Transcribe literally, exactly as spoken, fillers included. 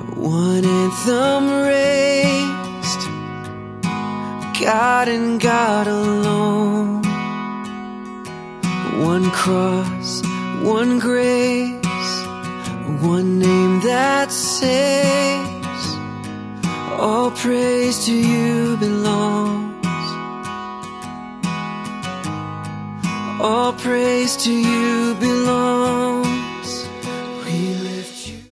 One anthem raised, God and God alone. One cross, one grace, one name that saves. All praise to you belongs. All praise to you belongs.